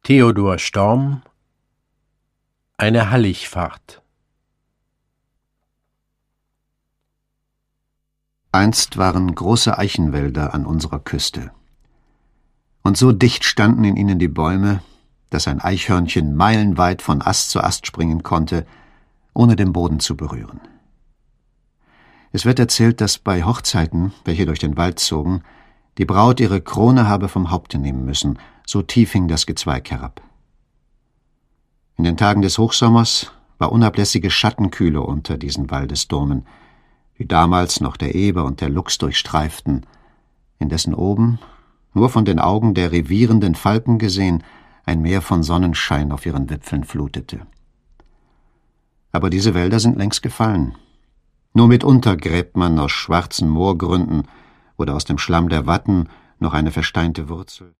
Theodor Storm: Eine Halligfahrt. Einst waren große Eichenwälder an unserer Küste. Und so dicht standen in ihnen die Bäume, dass ein Eichhörnchen meilenweit von Ast zu Ast springen konnte, ohne den Boden zu berühren. Es wird erzählt, dass bei Hochzeiten, welche durch den Wald zogen, die Braut ihre Krone habe vom Haupte nehmen müssen, so tief hing das Gezweig herab. In den Tagen des Hochsommers war unablässige Schattenkühle unter diesen Waldesdomen, die damals noch der Eber und der Luchs durchstreiften, indessen oben, nur von den Augen der revierenden Falken gesehen, ein Meer von Sonnenschein auf ihren Wipfeln flutete. Aber diese Wälder sind längst gefallen. Nur mitunter gräbt man aus schwarzen Moorgründen oder aus dem Schlamm der Watten noch eine versteinte Wurzel.